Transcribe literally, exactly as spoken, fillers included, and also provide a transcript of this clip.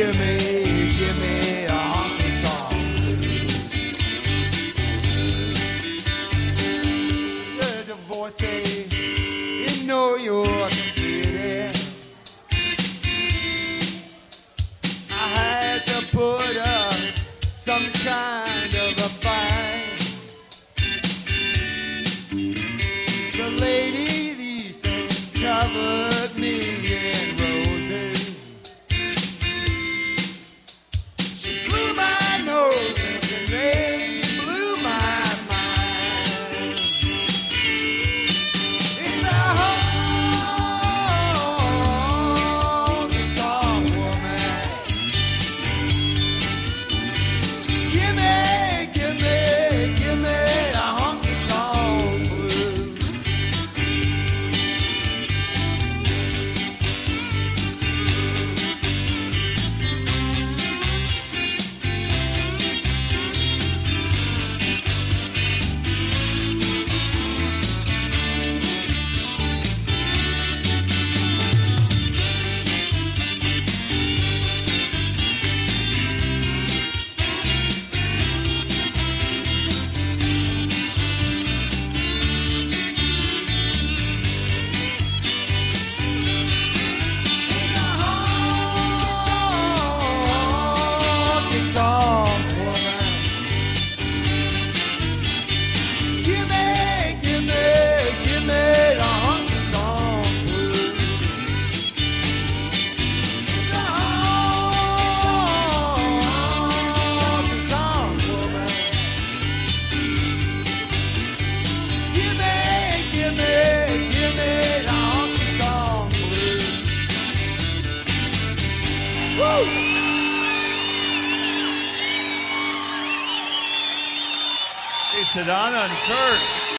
give me, give me a honky tonk blues. Heard the voice say, in New York City, I had to put up some kind of a fight. The lady these days covered me in roses. She blew my nose and then she blew my mind. It's a honky-tonk woman. Give me, give me, give me a honky-tonk blues. Hey, Sedona and Kurt.